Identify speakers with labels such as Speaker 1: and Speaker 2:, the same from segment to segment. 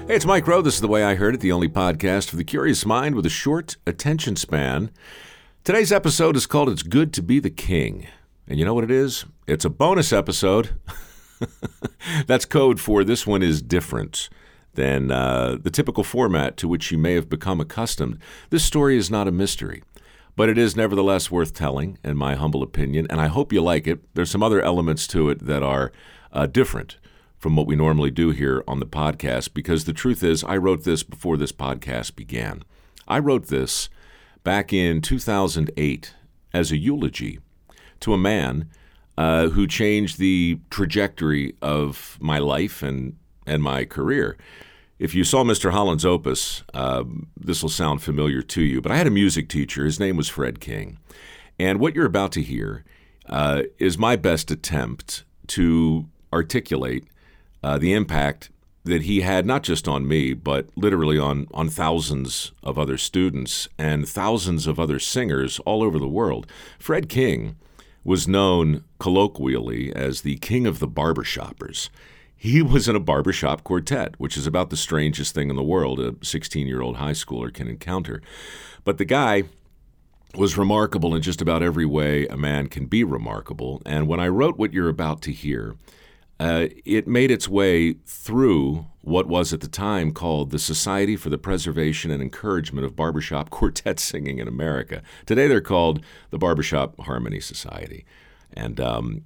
Speaker 1: Hey, it's Mike Rowe. This is The Way I Heard It, the only podcast for the curious mind with a short attention span. Today's episode is called It's Good to Be the King. And you know what it is? It's a bonus episode. That's code for this one is different than the typical format to which you may have become accustomed. This story is not a mystery, but it is nevertheless worth telling, in my humble opinion, and I hope you like it. There's some other elements to it that are different from what we normally do here on the podcast, because the truth is, I wrote this before this podcast began. I wrote this back in 2008 as a eulogy to a man who changed the trajectory of my life and my career. If you saw Mr. Holland's opus, this will sound familiar to you, but I had a music teacher. His name was Fred King. And what you're about to hear is my best attempt to articulate the impact that he had, not just on me, but literally on thousands of other students and thousands of other singers all over the world. Fred King was known colloquially as the king of the barbershoppers. He was in a barbershop quartet, which is about the strangest thing in the world a 16-year-old high schooler can encounter. But the guy was remarkable in just about every way a man can be remarkable. And when I wrote what you're about to hear, it made its way through what was at the time called the Society for the Preservation and Encouragement of Barbershop Quartet Singing in America. Today they're called the Barbershop Harmony Society. And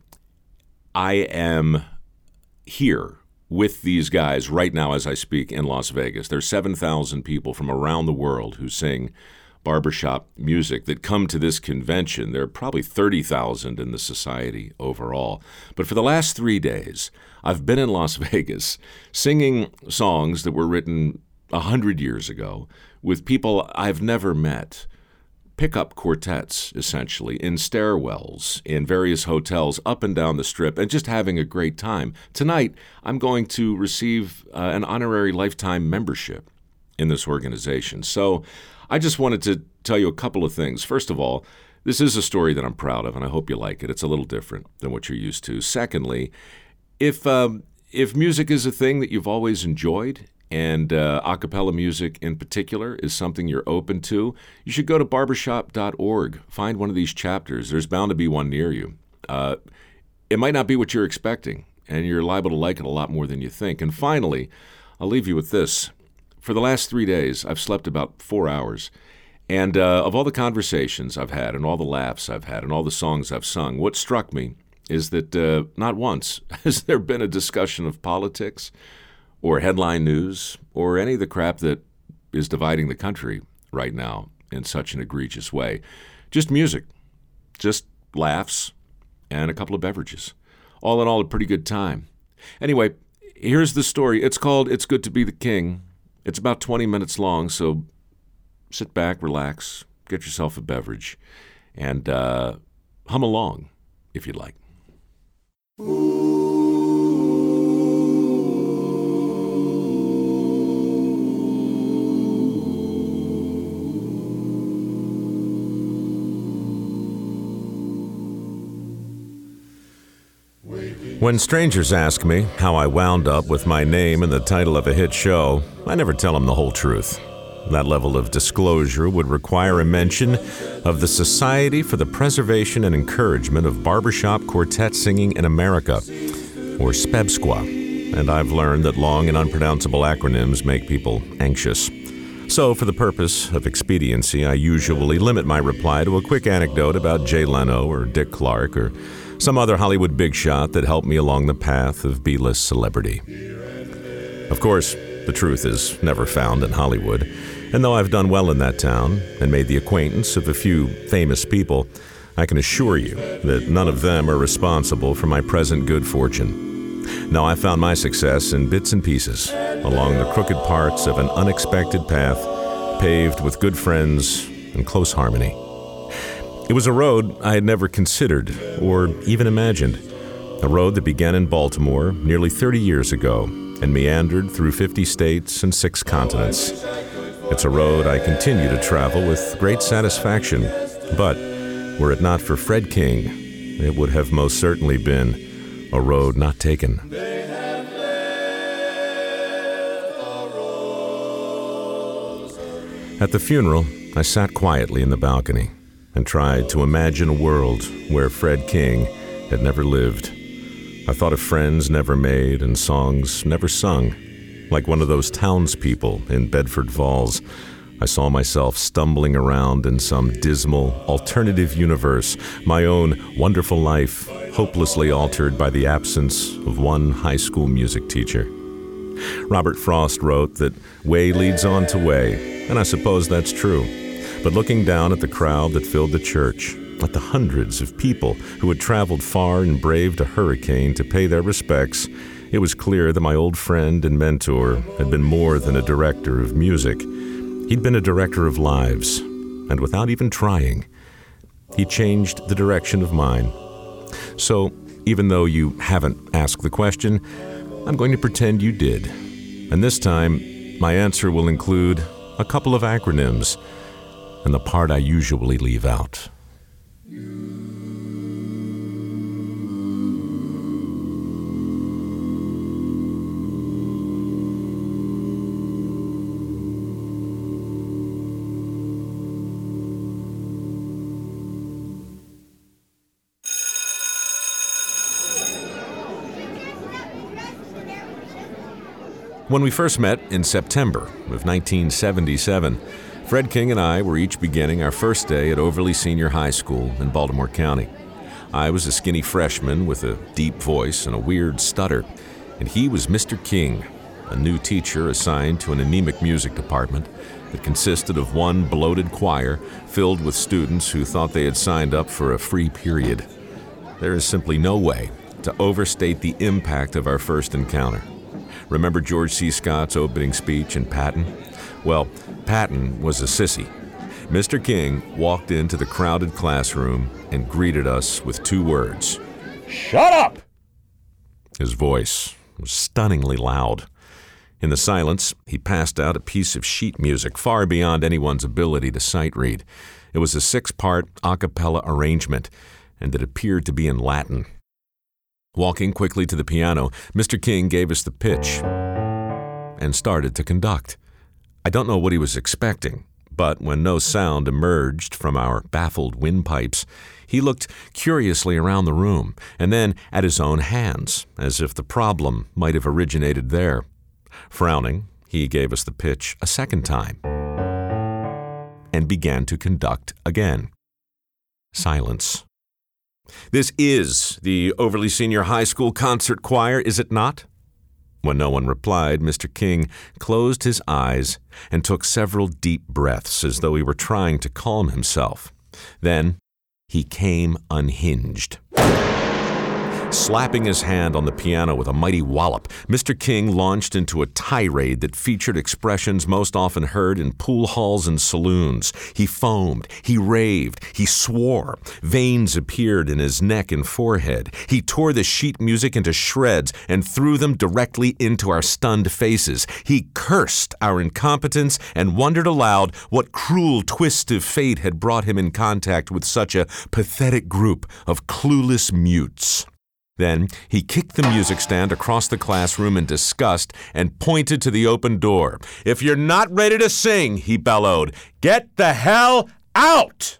Speaker 1: I am here with these guys right now as I speak in Las Vegas. There's 7,000 people from around the world who sing barbershop music that come to this convention. There are probably 30,000 in the society overall. But for the last 3 days, I've been in Las Vegas singing songs that were written 100 years ago with people I've never met. Pickup quartets, essentially, in stairwells, in various hotels up and down the Strip, and just having a great time. Tonight, I'm going to receive an honorary lifetime membership in this organization. So I just wanted to tell you a couple of things. First of all, this is a story that I'm proud of, and I hope you like it. It's a little different than what you're used to. Secondly, if music is a thing that you've always enjoyed, and a cappella music in particular is something you're open to, you should go to barbershop.org. Find one of these chapters. There's bound to be one near you. It might not be what you're expecting, and you're liable to like it a lot more than you think. And finally, I'll leave you with this. For the last 3 days, I've slept about 4 hours. And of all the conversations I've had and all the laughs I've had and all the songs I've sung, what struck me is that not once has there been a discussion of politics or headline news or any of the crap that is dividing the country right now in such an egregious way. Just music, just laughs, and a couple of beverages. All in all, a pretty good time. Anyway, here's the story. It's called It's Good to Be the King. It's about 20 minutes long, so sit back, relax, get yourself a beverage, and hum along if you'd like. When strangers ask me how I wound up with my name in the title of a hit show, I never tell them the whole truth. That level of disclosure would require a mention of the Society for the Preservation and Encouragement of Barbershop Quartet Singing in America, or SPEBSQUA, and I've learned that long and unpronounceable acronyms make people anxious. So, for the purpose of expediency, I usually limit my reply to a quick anecdote about Jay Leno or Dick Clark or some other Hollywood big shot that helped me along the path of B-list celebrity. Of course, the truth is never found in Hollywood, and though I've done well in that town and made the acquaintance of a few famous people, I can assure you that none of them are responsible for my present good fortune. No, I found my success in bits and pieces along the crooked parts of an unexpected path paved with good friends and close harmony. It was a road I had never considered or even imagined, a road that began in Baltimore nearly 30 years ago and meandered through 50 states and 6 continents. It's a road I continue to travel with great satisfaction, but were it not for Fred King, it would have most certainly been a road not taken.
Speaker 2: They have left a road
Speaker 1: At the funeral, I sat quietly in the balcony and tried to imagine a world where Fred King had never lived. I thought of friends never made and songs never sung. Like one of those townspeople in Bedford Falls, I saw myself stumbling around in some dismal, alternative universe, my own wonderful life hopelessly altered by the absence of one high school music teacher. Robert Frost wrote that way leads on to way, and I suppose that's true. But looking down at the crowd that filled the church, at the hundreds of people who had traveled far and braved a hurricane to pay their respects, it was clear that my old friend and mentor had been more than a director of music. He'd been a director of lives, and without even trying, he changed the direction of mine. So, even though you haven't asked the question, I'm going to pretend you did. And this time, my answer will include a couple of acronyms and the part I usually leave out. When we first met in September of 1977, Fred King and I were each beginning our first day at Overly Senior High School in Baltimore County. I was a skinny freshman with a deep voice and a weird stutter, and he was Mr. King, a new teacher assigned to an anemic music department that consisted of one bloated choir filled with students who thought they had signed up for a free period. There is simply no way to overstate the impact of our first encounter. Remember George C. Scott's opening speech in Patton? Well, Patton was a sissy. Mr. King walked into the crowded classroom and greeted us with 2 words. "Shut up!" His voice was stunningly loud. In the silence, he passed out a piece of sheet music far beyond anyone's ability to sight read. It was a 6-part a cappella arrangement, and it appeared to be in Latin. Walking quickly to the piano, Mr. King gave us the pitch and started to conduct. I don't know what he was expecting, but when no sound emerged from our baffled windpipes, he looked curiously around the room and then at his own hands, as if the problem might have originated there. Frowning, he gave us the pitch a second time and began to conduct again. Silence. "This is the Overly Senior High School Concert Choir, is it not?" When no one replied, Mr. King closed his eyes and took several deep breaths as though he were trying to calm himself. Then he came unhinged. Slapping his hand on the piano with a mighty wallop, Mr. King launched into a tirade that featured expressions most often heard in pool halls and saloons. He foamed, he raved, he swore. Veins appeared in his neck and forehead. He tore the sheet music into shreds and threw them directly into our stunned faces. He cursed our incompetence and wondered aloud what cruel twist of fate had brought him in contact with such a pathetic group of clueless mutes. Then he kicked the music stand across the classroom in disgust and pointed to the open door. "If you're not ready to sing," he bellowed, "get the hell out!"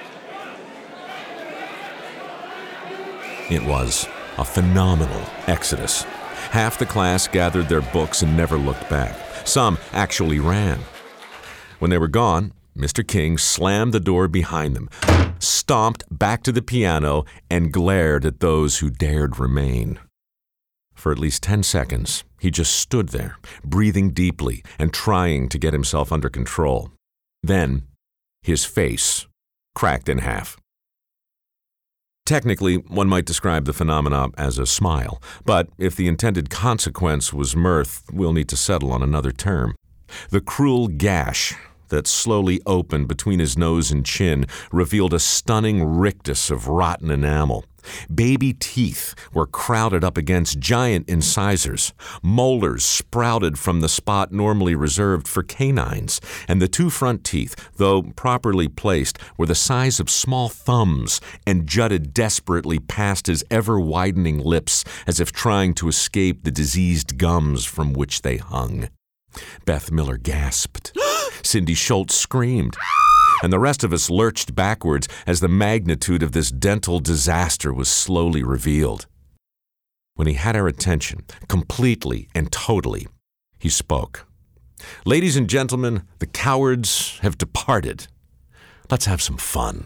Speaker 1: It was a phenomenal exodus. Half the class gathered their books and never looked back. Some actually ran. When they were gone, Mr. King slammed the door behind them, stomped back to the piano, and glared at those who dared remain. For at least 10 seconds, he just stood there, breathing deeply and trying to get himself under control. Then, his face cracked in half. Technically, one might describe the phenomena as a smile, but if the intended consequence was mirth, we'll need to settle on another term. The cruel gash that slowly opened between his nose and chin revealed a stunning rictus of rotten enamel. Baby teeth were crowded up against giant incisors. Molars sprouted from the spot normally reserved for canines, and the 2 front teeth, though properly placed, were the size of small thumbs and jutted desperately past his ever-widening lips as if trying to escape the diseased gums from which they hung. Beth Miller gasped. Cindy Schultz screamed, and the rest of us lurched backwards as the magnitude of this dental disaster was slowly revealed. When he had our attention, completely and totally, he spoke. "Ladies and gentlemen, the cowards have departed. Let's have some fun."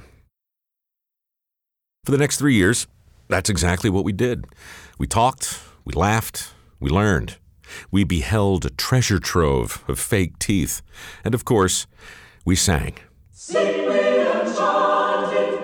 Speaker 1: For the next 3 years, that's exactly what we did. We talked, we laughed, we learned. We beheld a treasure trove of fake teeth. And of course, we sang. Sing we and chant in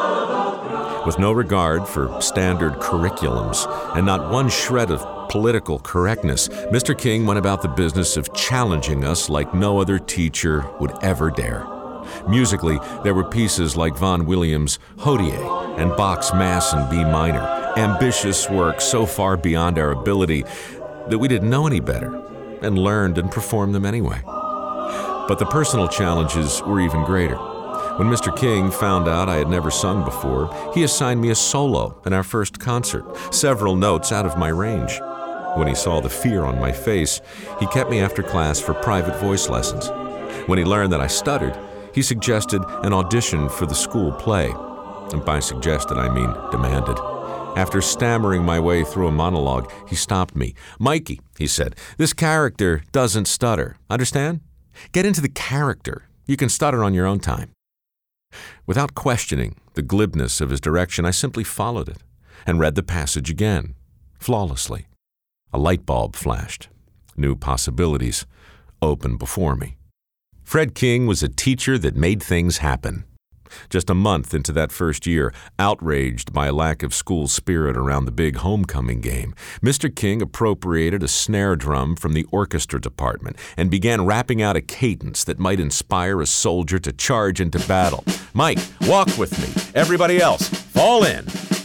Speaker 1: one. With no regard for standard curriculums and not one shred of political correctness, Mr. King went about the business of challenging us like no other teacher would ever dare. Musically, there were pieces like Vaughan Williams' Hodie and Bach's Mass in B minor, ambitious work so far beyond our ability that we didn't know any better, and learned and performed them anyway. But the personal challenges were even greater. When Mr. King found out I had never sung before, he assigned me a solo in our first concert, several notes out of my range. When he saw the fear on my face, he kept me after class for private voice lessons. When he learned that I stuttered, he suggested an audition for the school play. And by suggested, I mean demanded. After stammering my way through a monologue, he stopped me. "Mikey," he said, "this character doesn't stutter. Understand? Get into the character. You can stutter on your own time." Without questioning the glibness of his direction, I simply followed it and read the passage again, flawlessly. A light bulb flashed. New possibilities opened before me. Fred King was a teacher that made things happen. Just a month into that first year, outraged by a lack of school spirit around the big homecoming game, Mr. King appropriated a snare drum from the orchestra department and began rapping out a cadence that might inspire a soldier to charge into battle. "Mike, walk with me. Everybody else, fall in."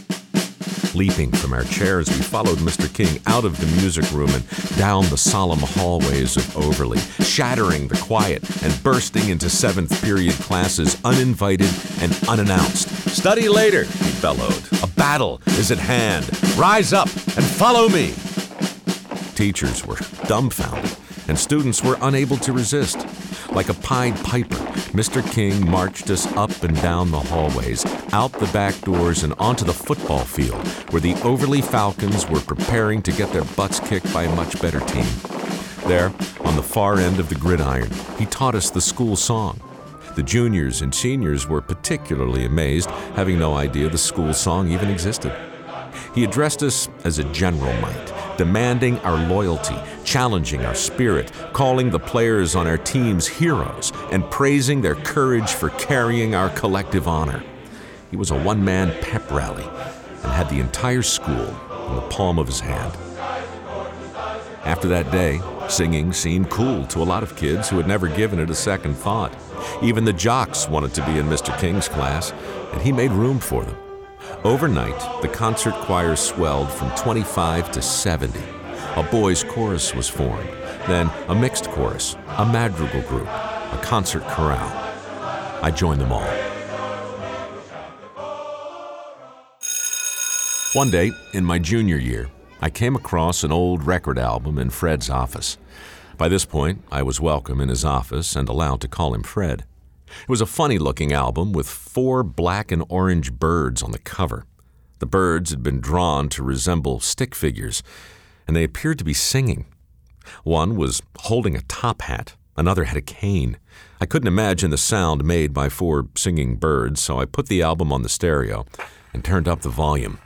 Speaker 1: Leaping from our chairs, we followed Mr. King out of the music room and down the solemn hallways of Overly, shattering the quiet and bursting into seventh period classes uninvited and unannounced. "Study later," he bellowed. "A battle is at hand. Rise up and follow me." Teachers were dumbfounded, and students were unable to resist. Like a Pied Piper, Mr. King marched us up and down the hallways, out the back doors and onto the football field, where the Overly Falcons were preparing to get their butts kicked by a much better team. There, on the far end of the gridiron, he taught us the school song. The juniors and seniors were particularly amazed, having no idea the school song even existed. He addressed us as a general might, demanding our loyalty, challenging our spirit, calling the players on our teams heroes, and praising their courage for carrying our collective honor. He was a one-man pep rally and had the entire school in the palm of his hand. After that day, singing seemed cool to a lot of kids who had never given it a second thought. Even the jocks wanted to be in Mr. King's class, and he made room for them. Overnight, the concert choir swelled from 25 to 70. A boys' chorus was formed, then a mixed chorus, a madrigal group, a concert chorale. I joined them all. One day, in my junior year, I came across an old record album in Fred's office. By this point, I was welcome in his office and allowed to call him Fred. It was a funny-looking album with 4 black and orange birds on the cover. The birds had been drawn to resemble stick figures, and they appeared to be singing. One was holding a top hat. Another had a cane. I couldn't imagine the sound made by 4 singing birds, so I put the album on the stereo and turned up the volume.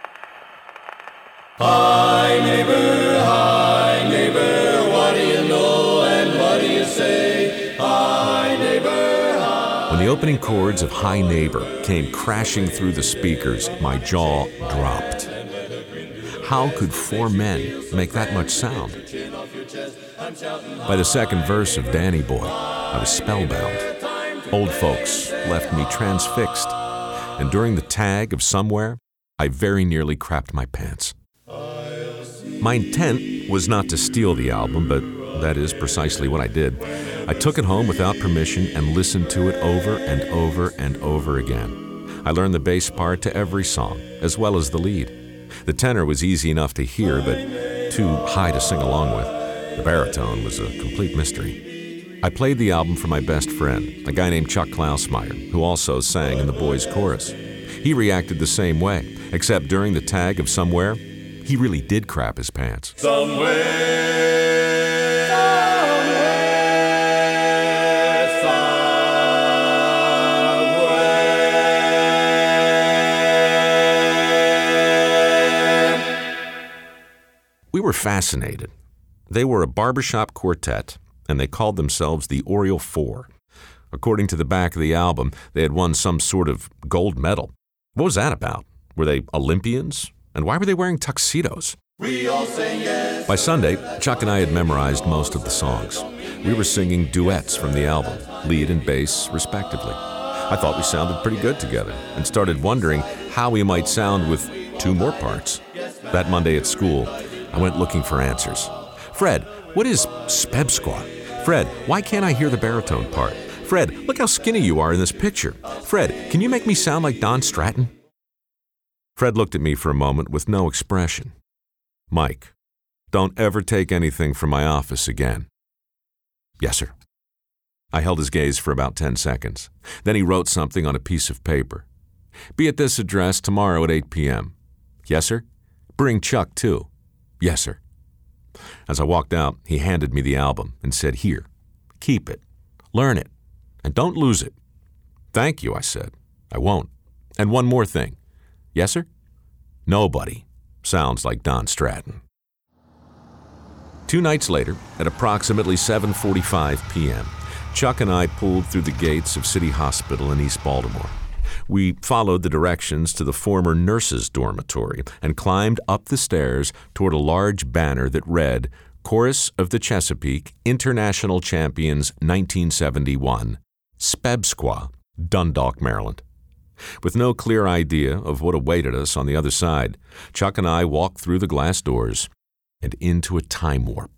Speaker 1: Hi, neighbor, what do you know and what do you say? Hi, neighbor, hi. When the opening chords of Hi, Neighbor came crashing through the speakers, my jaw dropped. How could 4 men make that much sound? By the second verse of Danny Boy, I was spellbound. Old folks left me transfixed, and during the tag of Somewhere, I very nearly crapped my pants. My intent was not to steal the album, but that is precisely what I did. I took it home without permission and listened to it over and over and over again. I learned the bass part to every song, as well as the lead. The tenor was easy enough to hear, but too high to sing along with. The baritone was a complete mystery. I played the album for my best friend, a guy named Chuck Klausmeyer, who also sang in the boys' chorus. He reacted the same way, except during the tag of Somewhere, he really did crap his pants. We were fascinated. They were a barbershop quartet, and they called themselves the Oriole Four. According to the back of the album, they had won some sort of gold medal. What was that about? Were they Olympians? And why were they wearing tuxedos? We all say yes. By Sunday, Chuck and I had memorized most of the songs. We were singing duets from the album, lead and bass, respectively. I thought we sounded pretty good together and started wondering how we might sound with two more parts. That Monday at school, I went looking for answers. Fred, what is Spebsqua? Fred, why can't I hear the baritone part? Fred, look how skinny you are in this picture. Fred, can you make me sound like Don Stratton? Fred looked at me for a moment with no expression. Mike, don't ever take anything from my office again. Yes, sir. I held his gaze for about 10 seconds. Then he wrote something on a piece of paper. Be at this address tomorrow at 8 p.m. Yes, sir. Bring Chuck, too. Yes, sir. As I walked out, he handed me the album and said, Here, keep it, learn it, and don't lose it. Thank you, I said. I won't. And one more thing. Yes, sir? Nobody sounds like Don Stratton. 2 nights later, at approximately 7:45 p.m., Chuck and I pulled through the gates of City Hospital in East Baltimore. We followed the directions to the former nurses' dormitory and climbed up the stairs toward a large banner that read, Chorus of the Chesapeake, International Champions 1971, Spebsqua, Dundalk, Maryland. With no clear idea of what awaited us on the other side, Chuck and I walked through the glass doors and into a time warp.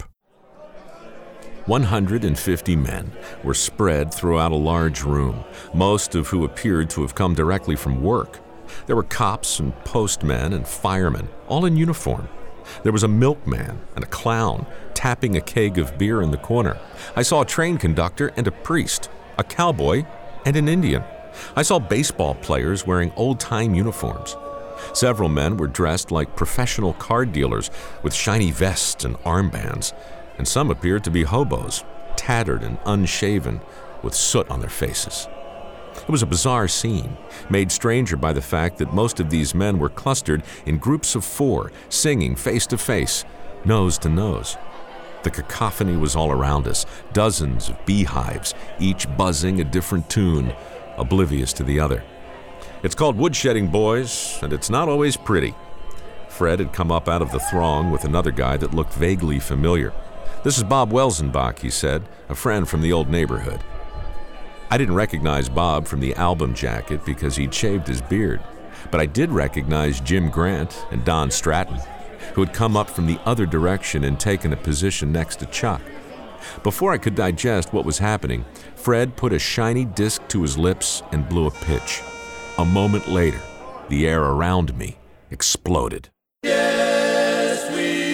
Speaker 1: 150 men were spread throughout a large room, most of who appeared to have come directly from work. There were cops and postmen and firemen, all in uniform. There was a milkman and a clown tapping a keg of beer in the corner. I saw a train conductor and a priest, a cowboy and an Indian. I saw baseball players wearing old-time uniforms. Several men were dressed like professional card dealers with shiny vests and armbands, and some appeared to be hobos, tattered and unshaven, with soot on their faces. It was a bizarre scene, made stranger by the fact that most of these men were clustered in groups of 4, singing face to face, nose to nose. The cacophony was all around us, dozens of beehives, each buzzing a different tune, oblivious to the other. It's called woodshedding, boys, and it's not always pretty. Fred had come up out of the throng with another guy that looked vaguely familiar. This is Bob Welsenbach, he said, a friend from the old neighborhood. I didn't recognize Bob from the album jacket because he'd shaved his beard, but I did recognize Jim Grant and Don Stratton, who had come up from the other direction and taken a position next to Chuck. Before I could digest what was happening, Fred put a shiny disc to his lips and blew a pitch. A moment later, the air around me exploded.
Speaker 2: Yes,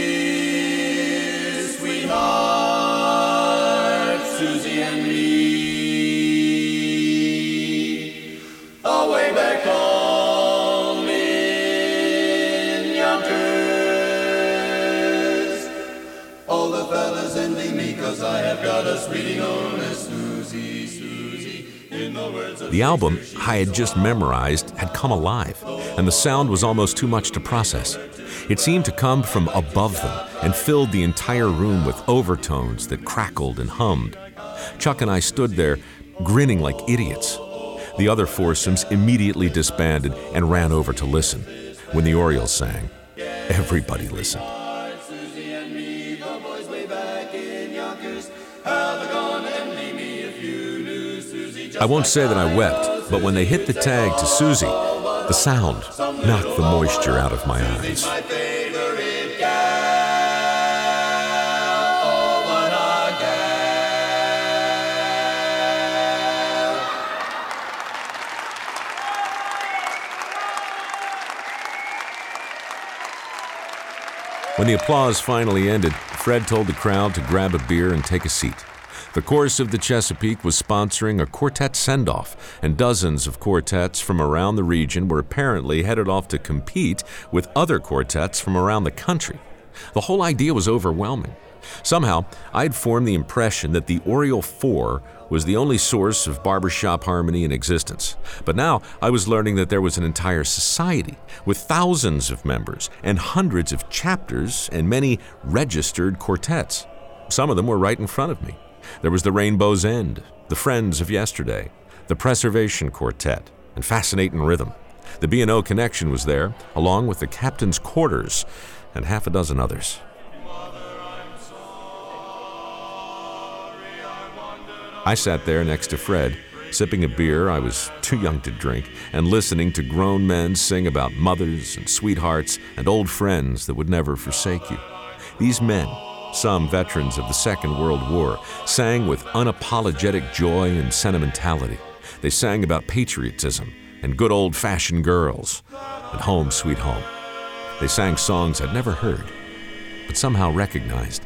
Speaker 2: we, sweetheart, Susie and me, away back home in Yonkers. All the fellas envy me 'cause I have got a sweetie known as Susie, Susie, in the words of
Speaker 1: The album I had just memorized had come alive, and the sound was almost too much to process. It seemed to come from above them and filled the entire room with overtones that crackled and hummed. Chuck and I stood there, grinning like idiots. The other foursomes immediately disbanded and ran over to listen. When the Orioles sang, everybody listened.
Speaker 2: Susie and me, the boys way back in Yonkers, how they gonna envy me if you knew Susie just
Speaker 1: I won't say that I wept, but when they hit the tag to Susie, the sound knocked the moisture out of my eyes.
Speaker 2: my favorite gal, oh, what a gal.
Speaker 1: When the applause finally ended, Fred told the crowd to grab a beer and take a seat. The Chorus of the Chesapeake was sponsoring a quartet send-off, and dozens of quartets from around the region were apparently headed off to compete with other quartets from around the country. The whole idea was overwhelming. Somehow, I'd formed the impression that the Oriole Four was the only source of barbershop harmony in existence. But now I was learning that there was an entire society with thousands of members and hundreds of chapters and many registered quartets. Some of them were right in front of me. There was the Rainbow's End, the Friends of Yesterday, the Preservation Quartet, and Fascinating Rhythm. The B&O Connection was there, along with the Captain's Quarters and half a dozen others. I sat there next to Fred, sipping a beer I was too young to drink, and listening to grown men sing about mothers and sweethearts and old friends that would never forsake you. These men, some veterans of the Second World War, sang with unapologetic joy and sentimentality. They sang about patriotism and good old-fashioned girls and home sweet home. They sang songs I'd never heard, but somehow recognized.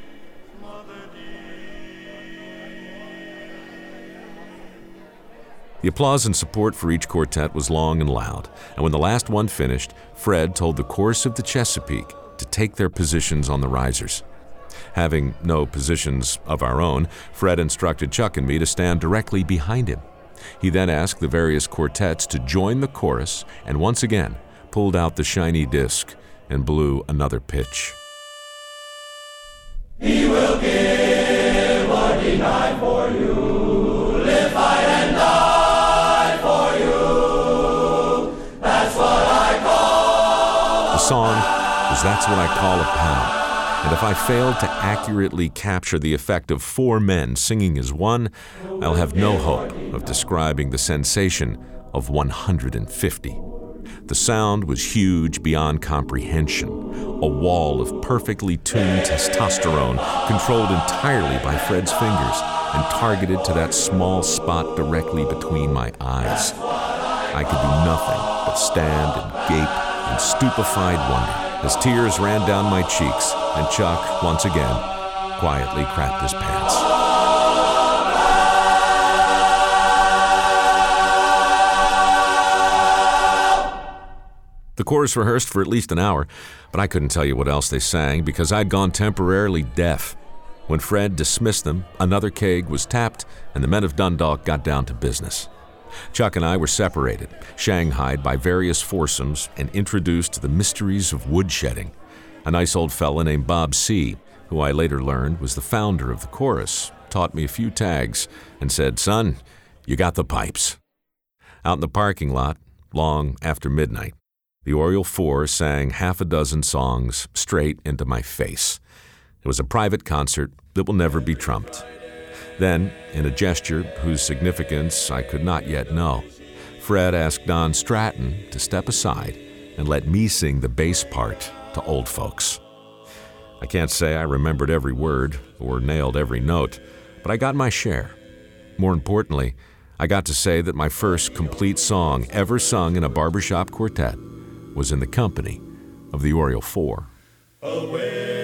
Speaker 1: The applause and support for each quartet was long and loud, and when the last one finished, Fred told the Chorus of the Chesapeake to take their positions on the risers. Having no positions of our own, Fred instructed Chuck and me to stand directly behind him. He then asked the various quartets to join the chorus and once again pulled out the shiny disc and blew another pitch.
Speaker 2: He will give or deny for you, live, fight, and die for you. That's what I call
Speaker 1: The song was That's What I Call a Pal. And if I failed to accurately capture the effect of four men singing as one, I'll have no hope of describing the sensation of 150. The sound was huge beyond comprehension, a wall of perfectly tuned testosterone controlled entirely by Fred's fingers and targeted to that small spot directly between my eyes. I could do nothing but stand and gape in stupefied wonder as tears ran down my cheeks and Chuck, once again, quietly crapped his pants. The chorus rehearsed for at least an hour, but I couldn't tell you what else they sang because I'd gone temporarily deaf. When Fred dismissed them, another keg was tapped, and the men of Dundalk got down to business. Chuck and I were separated, shanghaied by various foursomes, and introduced to the mysteries of woodshedding. A nice old fella named Bob C., who I later learned was the founder of the chorus, taught me a few tags and said, "Son, you got the pipes." Out in the parking lot, long after midnight, the Oriole Four sang half a dozen songs straight into my face. It was a private concert that will never be trumped. Then, in a gesture whose significance I could not yet know, Fred asked Don Stratton to step aside and let me sing the bass part to old folks. I can't say I remembered every word or nailed every note, but I got my share. More importantly, I got to say that my first complete song ever sung in a barbershop quartet was in the company of the Oriole Four.
Speaker 2: A whale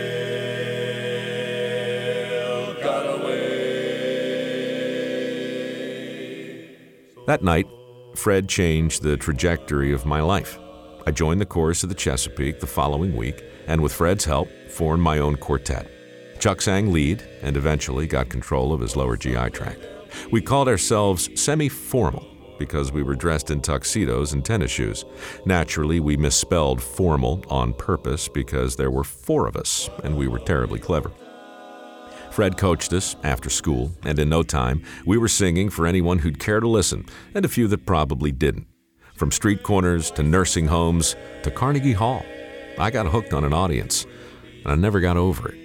Speaker 2: got away.
Speaker 1: That night, Fred changed the trajectory of my life. I joined the chorus of the Chesapeake the following week, and with Fred's help, formed my own quartet. Chuck sang lead and eventually got control of his lower GI tract. We called ourselves semi-formal because we were dressed in tuxedos and tennis shoes. Naturally, we misspelled formal on purpose because there were four of us, and we were terribly clever. Fred coached us after school, and in no time, we were singing for anyone who'd care to listen, and a few that probably didn't. From street corners to nursing homes to Carnegie Hall, I got hooked on an audience, and I never got over it.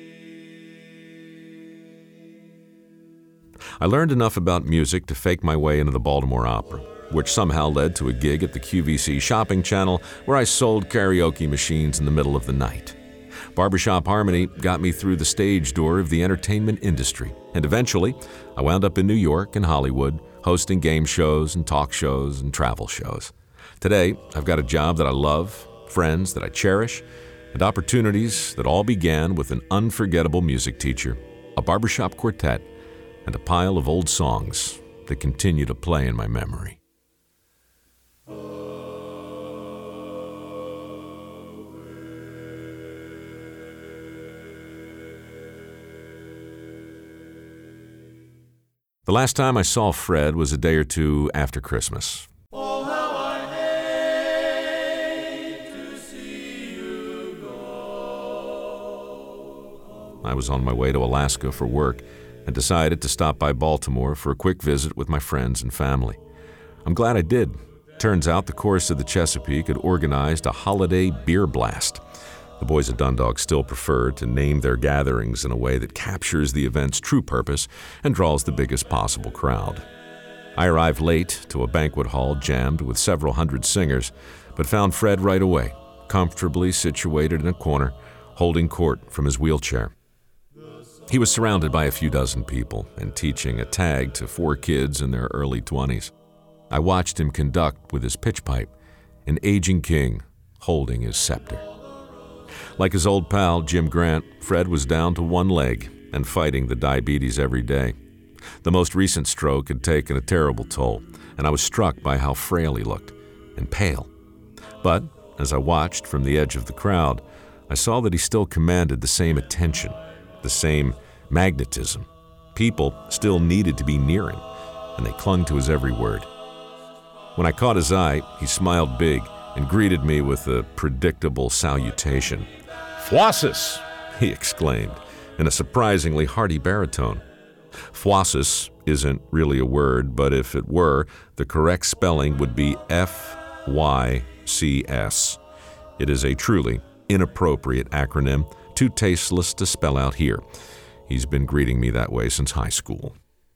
Speaker 1: I learned enough about music to fake my way into the Baltimore Opera, which somehow led to a gig at the QVC shopping channel where I sold karaoke machines in the middle of the night. Barbershop Harmony got me through the stage door of the entertainment industry, and eventually I wound up in New York and Hollywood, hosting game shows and talk shows and travel shows. Today, I've got a job that I love, friends that I cherish, and opportunities that all began with an unforgettable music teacher, a barbershop quartet, and a pile of old songs that continue to play in my memory. The last time I saw Fred was a day or two after Christmas.
Speaker 2: Oh, how I hate to see you go.
Speaker 1: I was on my way to Alaska for work and decided to stop by Baltimore for a quick visit with my friends and family. I'm glad I did. Turns out the Chorus of the Chesapeake had organized a holiday beer blast. The boys at Dundalk still prefer to name their gatherings in a way that captures the event's true purpose and draws the biggest possible crowd. I arrived late to a banquet hall jammed with several hundred singers, but found Fred right away, comfortably situated in a corner, holding court from his wheelchair. He was surrounded by a few dozen people and teaching a tag to 4 kids in their early 20s. I watched him conduct with his pitch pipe, an aging king holding his scepter. Like his old pal, Jim Grant, Fred was down to one leg and fighting the diabetes every day. The most recent stroke had taken a terrible toll, and I was struck by how frail he looked, and pale. But as I watched from the edge of the crowd, I saw that he still commanded the same attention, the same magnetism. People still needed to be near him, and they clung to his every word. When I caught his eye, he smiled big and greeted me with a predictable salutation. "Fwassus!" he exclaimed, in a surprisingly hearty baritone. Fwassus isn't really a word, but if it were, the correct spelling would be F-Y-C-S. It is a truly inappropriate acronym, too tasteless to spell out here. He's been greeting me that way since high school.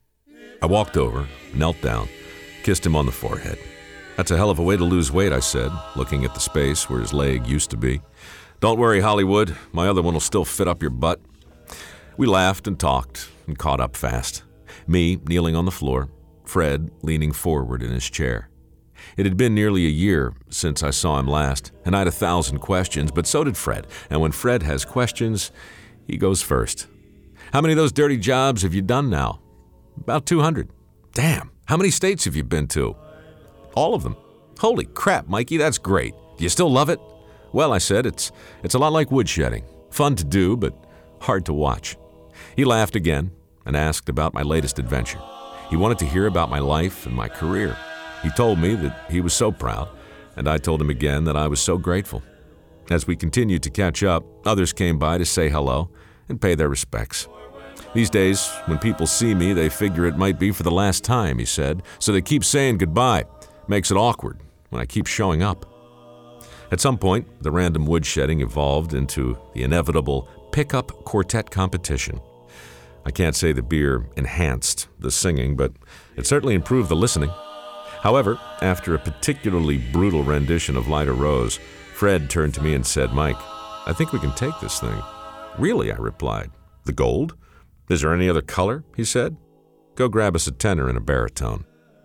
Speaker 1: I walked over, knelt down, kissed him on the forehead. "That's a hell of a way to lose weight," I said, looking at the space where his leg used to be. "Don't worry, Hollywood. My other one will still fit up your butt." We laughed and talked and caught up fast. Me kneeling on the floor, Fred leaning forward in his chair. It had been nearly a year since I saw him last, and I had 1,000 questions, but so did Fred. And when Fred has questions, he goes first. "How many of those dirty jobs have you done now?" "About 200. "Damn. How many states have you been to?" "All of them." "Holy crap, Mikey, that's great. Do you still love it?" "Well," I said, it's a lot like woodshedding. Fun to do, but hard to watch." He laughed again and asked about my latest adventure. He wanted to hear about my life and my career. He told me that he was so proud, and I told him again that I was so grateful. As we continued to catch up, others came by to say hello and pay their respects. "These days, when people see me, they figure it might be for the last time," he said, "so they keep saying goodbye. Makes it awkward when I keep showing up." At some point, the random woodshedding evolved into the inevitable pickup quartet competition. I can't say the beer enhanced the singing, but it certainly improved the listening. However, after a particularly brutal rendition of Light a Rose, Fred turned to me and said, "Mike, I think we can take this thing." "Really?" I replied. "The gold? Is there any other color?" he said. "Go grab us a tenor and a baritone."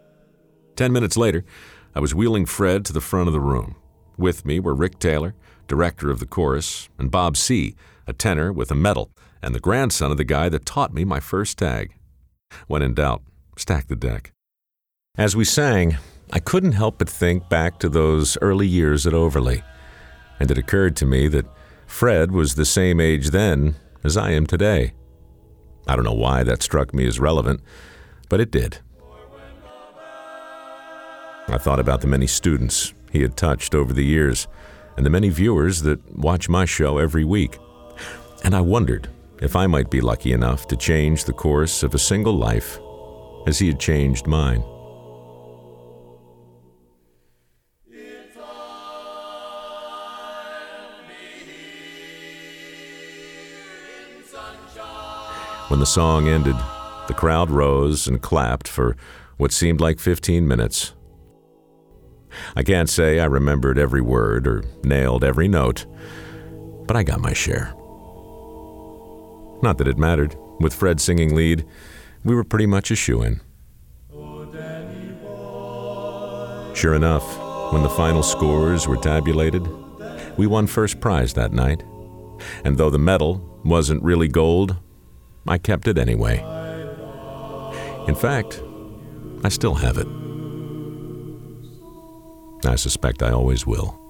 Speaker 1: 10 minutes later, I was wheeling Fred to the front of the room. With me were Rick Taylor, director of the chorus, and Bob C., a tenor with a medal, and the grandson of the guy that taught me my first tag. When in doubt, stack the deck. As we sang, I couldn't help but think back to those early years at Overlea, and it occurred to me that Fred was the same age then as I am today. I don't know why that struck me as relevant, but it did. I thought about the many students he had touched over the years, and the many viewers that watch my show every week. And I wondered if I might be lucky enough to change the course of a single life as he had changed mine. When the song ended, the crowd rose and clapped for what seemed like 15 minutes. I can't say I remembered every word or nailed every note, but I got my share. Not that it mattered. With Fred singing lead, we were pretty much a shoo-in. Sure enough, when the final scores were tabulated, we won first prize that night. And though the medal wasn't really gold, I kept it anyway. In fact, I still have it. I suspect I always will.